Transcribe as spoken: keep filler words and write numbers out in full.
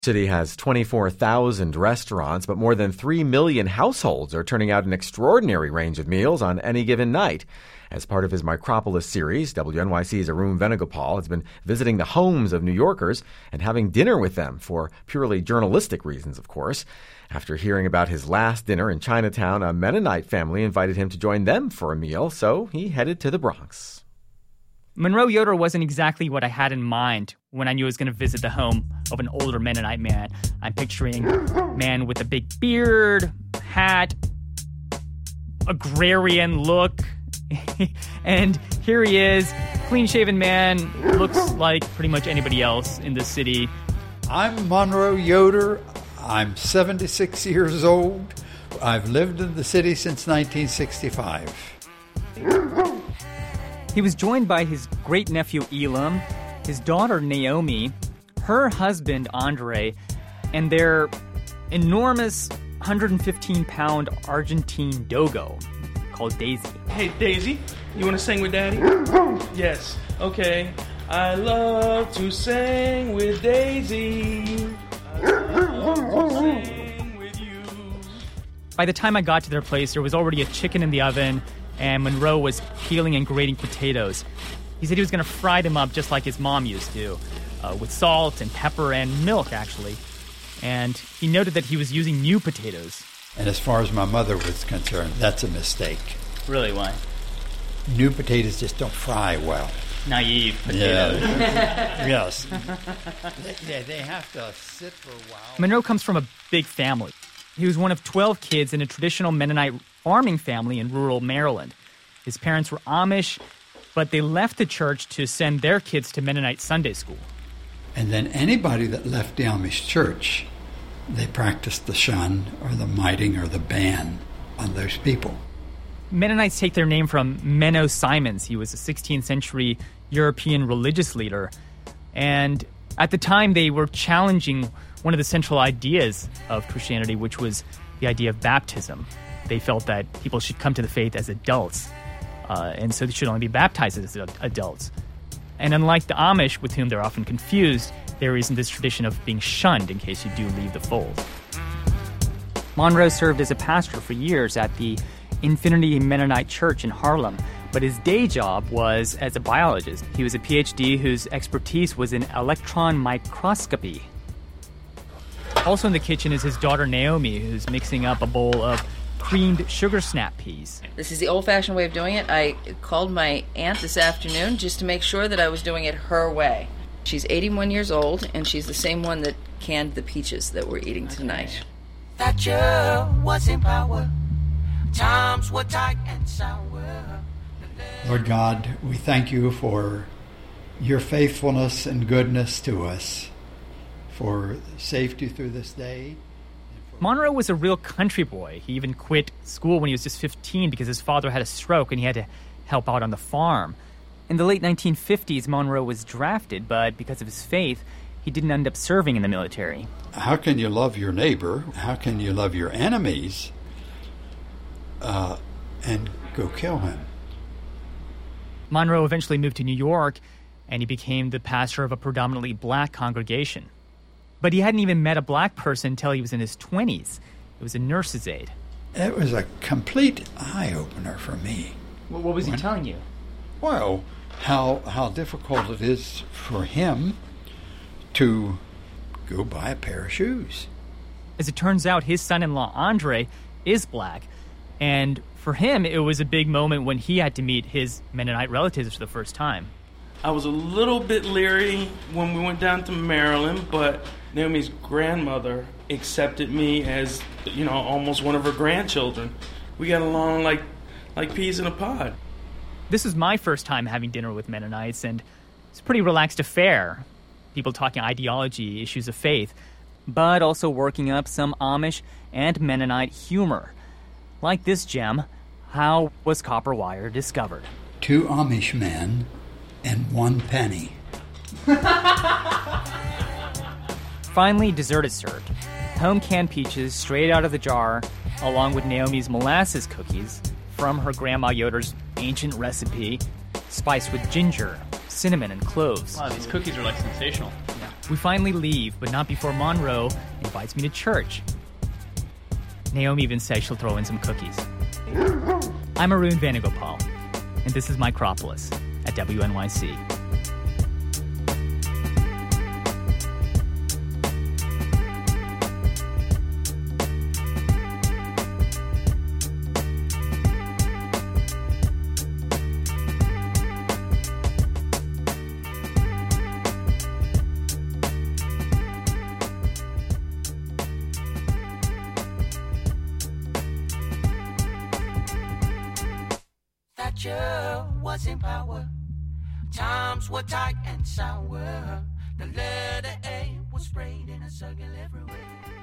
City has twenty-four thousand restaurants, but more than three million households are turning out an extraordinary range of meals on any given night. As part of his Micropolis series, W N Y C's Arun Venugopal has been visiting the homes of New Yorkers and having dinner with them for purely journalistic reasons, of course. After hearing about his last dinner in Chinatown, a Mennonite family invited him to join them for a meal, so he headed to the Bronx. Monroe Yoder wasn't exactly what I had in mind when I knew I was going to visit the home of an older Mennonite man. I'm picturing a man with a big beard, hat, agrarian look. And here he is, clean-shaven man, looks like pretty much anybody else in the city. I'm Monroe Yoder. I'm seventy-six years old. I've lived in the city since nineteen sixty-five. He was joined by his great-nephew Elam, his daughter Naomi, her husband Andre, and their enormous one hundred fifteen pound Argentine dogo called Daisy. Hey, Daisy, you want to sing with Daddy? Yes. Okay. I love to sing with Daisy. I love to sing with you. By the time I got to their place, there was already a chicken in the oven, and Monroe was peeling and grating potatoes. He said he was going to fry them up just like his mom used to, uh, with salt and pepper and milk, actually. And he noted that he was using new potatoes. And as far as my mother was concerned, that's a mistake. Really, why? New potatoes just don't fry well. Naive potatoes. Yeah. Yes. They, they have to sit for a while. Monroe comes from a big family. He was one of twelve kids in a traditional Mennonite farming family in rural Maryland. His parents were Amish, but they left the church to send their kids to Mennonite Sunday school. And then anybody that left the Amish church, they practiced the shun or the miting or the ban on those people. Mennonites take their name from Menno Simons. He was a sixteenth century European religious leader. And at the time, they were challenging one of the central ideas of Christianity, which was the idea of baptism. They felt that people should come to the faith as adults, uh, and so they should only be baptized as adults. And unlike the Amish, with whom they're often confused, there isn't this tradition of being shunned in case you do leave the fold. Monroe served as a pastor for years at the Infinity Mennonite Church in Harlem, but his day job was as a biologist. He was a P H D whose expertise was in electron microscopy. Also in the kitchen is his daughter Naomi, who's mixing up a bowl of creamed sugar snap peas. This is the old-fashioned way of doing it. I called my aunt this afternoon just to make sure that I was doing it her way. She's eighty-one years old, and she's the same one that canned the peaches that we're eating tonight. Thatcher was in power. Times were tight and sour. Lord God, we thank you for your faithfulness and goodness to us, for safety through this day. Monroe was a real country boy. He even quit school when he was just fifteen because his father had a stroke and he had to help out on the farm. In the late nineteen fifties, Monroe was drafted, but because of his faith, he didn't end up serving in the military. How can you love your neighbor? How can you love your enemies uh, and go kill him? Monroe eventually moved to New York, and he became the pastor of a predominantly black congregation. But he hadn't even met a black person until he was in his twenties. It was a nurse's aide. It was a complete eye-opener for me. Well, what was when, he telling you? Well, how how difficult it is for him to go buy a pair of shoes. As it turns out, his son-in-law, Andre, is black. And for him, it was a big moment when he had to meet his Mennonite relatives for the first time. I was a little bit leery when we went down to Maryland, but Naomi's grandmother accepted me as, you know, almost one of her grandchildren. We got along like like peas in a pod. This was my first time having dinner with Mennonites, and it's a pretty relaxed affair. People talking ideology, issues of faith, but also working up some Amish and Mennonite humor. Like this gem, how was copper wire discovered? Two Amish men and one penny. Finally, dessert is served. Home-canned peaches straight out of the jar, along with Naomi's molasses cookies from her Grandma Yoder's ancient recipe, spiced with ginger, cinnamon, and cloves. Wow, these cookies are like sensational. We finally leave, but not before Monroe invites me to church. Naomi even says she'll throw in some cookies. I'm Arun Venugopal, and this is Micropolis at W N Y C. Thatcher was in power. Times were tight and sour. The letter A was sprayed in a circle everywhere.